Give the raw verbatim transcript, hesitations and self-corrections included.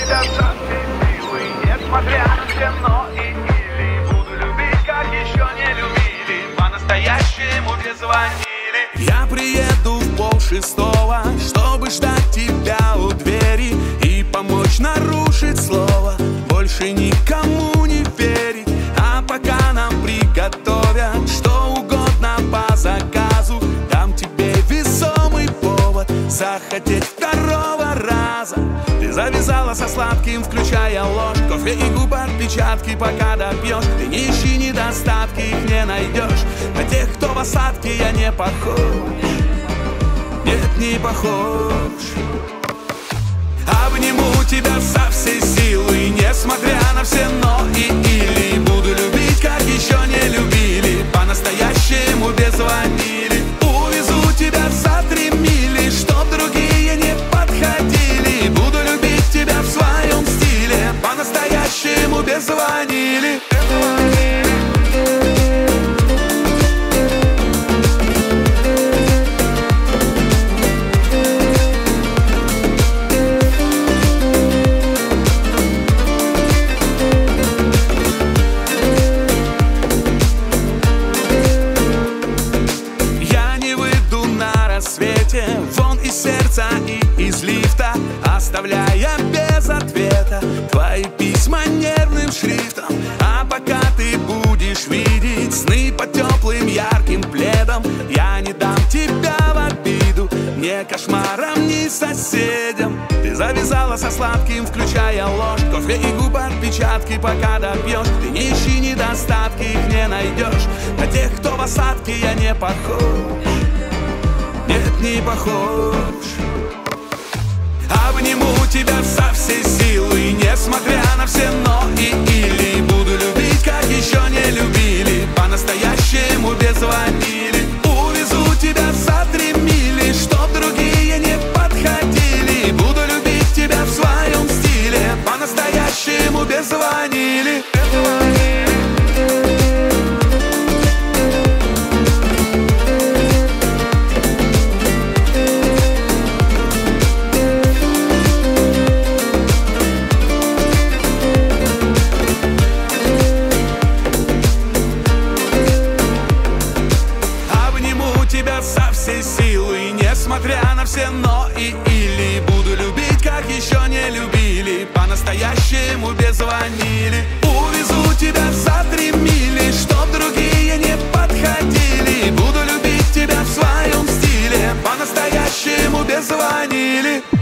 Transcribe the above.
тебя со всей силы, несмотря на все но и или. Буду любить, как еще не любили, по-настоящему без звонили. Я приеду в полшестого, чтобы ждать тебя у двери и помочь нарушить слово, больше никому не верить. А пока нам приготовят что угодно по заказу, дам тебе весомый повод захотеть второго раза. Ты завязала со сладким, включая ложь, кофе и губ отпечатки пока допьешь. Ты не ищи недостатки, их не найдешь. На тех, кто в осадке, я не похож. Нет, не похож. Обниму тебя со всей силы, несмотря на все но и или. Буду любить, как еще не любили, по-настоящему без звонили. Увезу тебя за три мили, чтоб другие не подходили. Буду любить тебя в своем стиле, по-настоящему без звонили. Вон из сердца и из лифта, оставляя без ответа твои письма нервным шрифтом. А пока ты будешь видеть сны под теплым ярким пледом, я не дам тебя в обиду ни кошмарам, ни соседям. Ты завязала со сладким, включая ложь, кофе и губ отпечатки пока допьешь. Ты не ищи недостатки, их не найдешь. На тех, кто в осадке, я не похож. Нет, не похож. Обниму тебя со всей силы, несмотря на все но и или. Буду любить, как еще не любили, по-настоящему без звонили. Увезу тебя за три мили, чтоб другие не подходили. Буду любить тебя в своем стиле, по-настоящему без звонили. Со всей силы, несмотря на все но и или. Буду любить, как еще не любили, по-настоящему без звонили. Увезу тебя за три мили, чтоб другие не подходили. Буду любить тебя в своем стиле, по-настоящему без звонили.